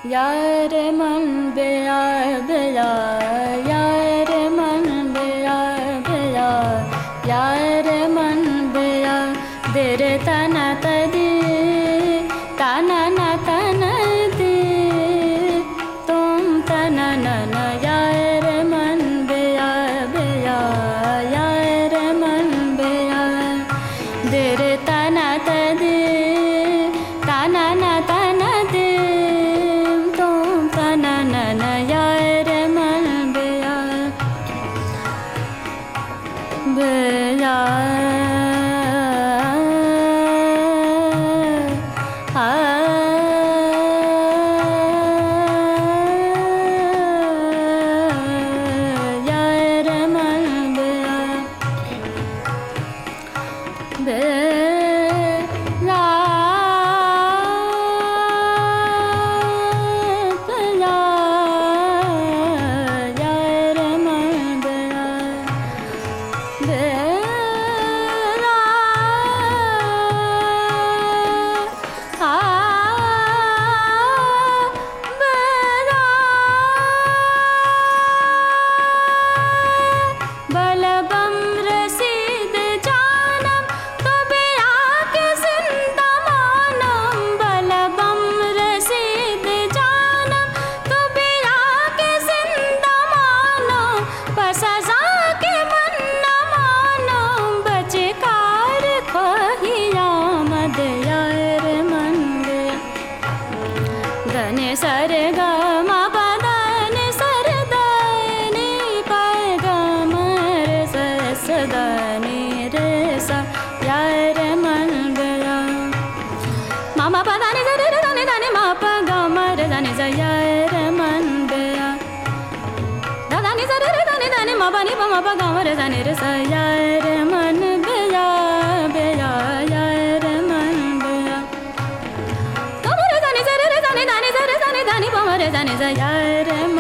यार मन बेया बेया यार मन बेया बेया यार मन बेया देरे तना तदी तना ना तना दी तुम तना ना ना यार मन बेया बेया यार मन बेया देरे तना तदी तना ना तना दी यार मन बेया बेया यार मन बेया बेया सरे ग म प द नि सरे द नि प ग म रे स स द नि रे स यार मन बेया म म प द नि स रे द नि म प ग म रे द नि स यार मन बेया द द नि स रे द नि म प नि प म प ग म रे द नि रे स यार मन बेया बेया यार मन बेया द रे द नि स रे द नि द नि स रे द नि प म रे द नि स यार